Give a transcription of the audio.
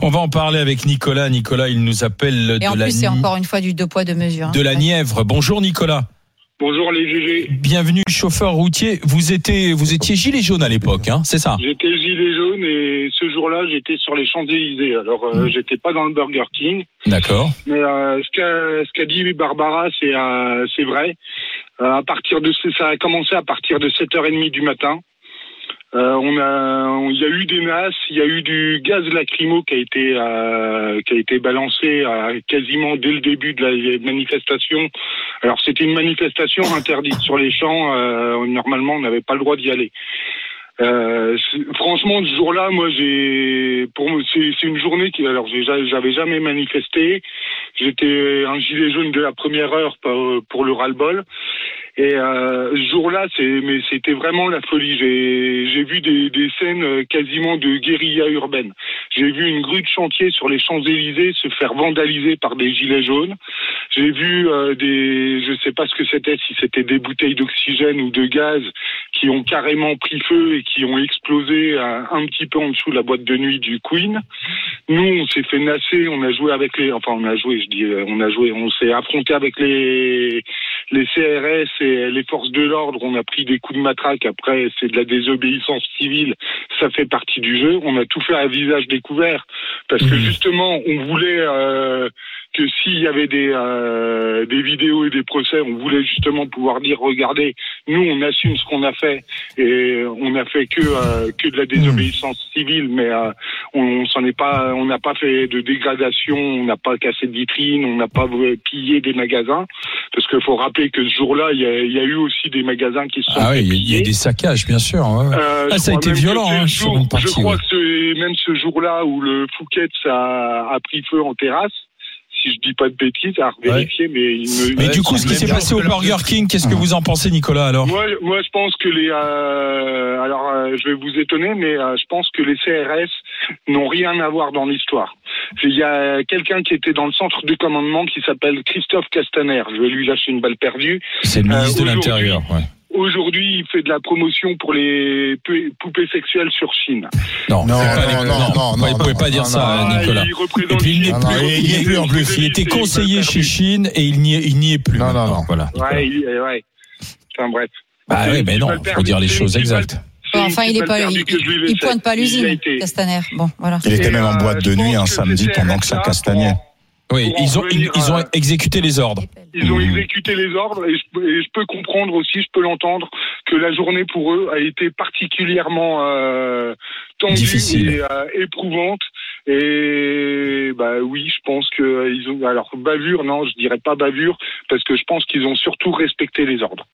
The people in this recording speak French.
On va en parler avec Nicolas. Nicolas, il nous appelle Et en plus, c'est encore une fois du 2 poids 2 mesures. De la Nièvre. Bonjour Nicolas. Bonjour les GG. Bienvenue, chauffeur routier. Vous étiez gilet jaune à l'époque, hein, c'est ça? J'étais gilet jaune et ce jour-là, j'étais sur les Champs-Élysées. Alors, j'étais pas dans le Burger King. D'accord. Mais ce qu'a dit Barbara, c'est vrai. Ça a commencé à partir de 7h30 du matin. Il y a eu des nasses, il y a eu du gaz lacrymo qui a été balancé quasiment dès le début de la manifestation. Alors c'était une manifestation interdite sur les champs. Normalement, on n'avait pas le droit d'y aller. Franchement, ce jour-là, moi, c'est une journée j'avais jamais manifesté. J'étais un gilet jaune de la première heure pour le ras-le-bol. Et ce jour-là, c'était vraiment la folie. J'ai vu des scènes quasiment de guérilla urbaine. J'ai vu une grue de chantier sur les Champs-Élysées se faire vandaliser par des gilets jaunes. J'ai vu je sais pas ce que c'était, si c'était des bouteilles d'oxygène ou de gaz qui ont carrément pris feu et qui ont explosé un petit peu en dessous de la boîte de nuit du Queen. Nous, on s'est fait nasser, on s'est affronté avec les CRS et les forces de l'ordre, on a pris des coups de matraque, après c'est de la désobéissance civile, ça fait partie du jeu, on a tout fait à visage découvert, parce que justement, on voulait que s'il y avait des vidéos et des procès, on voulait justement pouvoir dire, regardez, nous on assume ce qu'on a fait, et on n'a fait que de la désobéissance civile, mais on n'a pas fait de dégradation, on n'a pas cassé de vitrines, on n'a pas pillé des magasins, parce qu'il faut rappeler que ce jour-là, il y a eu aussi des magasins qui se sont pillés. Il y a eu des saccages, bien sûr. Ouais. Ça a été violent, sur une partie. Je crois que c'est même ce jour-là où le Fouquet's a pris feu en terrasse. Si je dis pas de bêtises, à vérifier, mais du coup, ce qui s'est passé au Burger King, qu'est-ce que vous en pensez, Nicolas, alors? Moi, je pense que je vais vous étonner, mais je pense que les CRS n'ont rien à voir dans l'histoire. Il y a quelqu'un qui était dans le centre de commandement qui s'appelle Christophe Castaner. Je vais lui lâcher une balle perdue. C'est le ministre de l'Intérieur, ouais. Aujourd'hui, il fait de la promotion pour les poupées sexuelles sur Chine. Non, vous pouvez pas dire ça, Nicolas. Et puis il n'y est plus en plus. Il était conseiller chez Chine et il n'y est plus. Non. Voilà. Ouais. Enfin bref. Bah oui, mais non, faut dire les choses exactes. Enfin, il pointe pas l'usine, Castaner. Bon, voilà. Il était même en boîte de nuit un samedi pendant que ça castagnait. Oui, ils ont exécuté les ordres. Ils ont exécuté les ordres et je peux comprendre aussi, je peux l'entendre, que la journée pour eux a été particulièrement tendue difficile et éprouvante. Et oui, je pense que bavure, non, je dirais pas bavure, parce que je pense qu'ils ont surtout respecté les ordres.